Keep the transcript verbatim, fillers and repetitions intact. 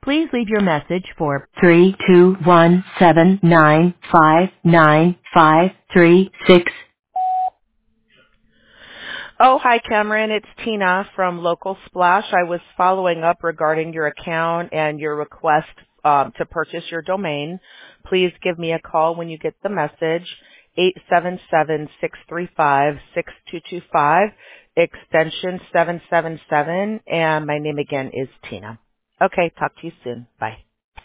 Please leave your message for three two one seven nine five nine five three six. Oh, hi, Cameron. It's Tina from Local Splash. I was following up regarding your account and your request um, to purchase your domain. Please give me a call when you get the message, eight seven seven, six three five, six two two five, extension seven seven seven, and my name again is Tina. Okay, talk to you soon. Bye.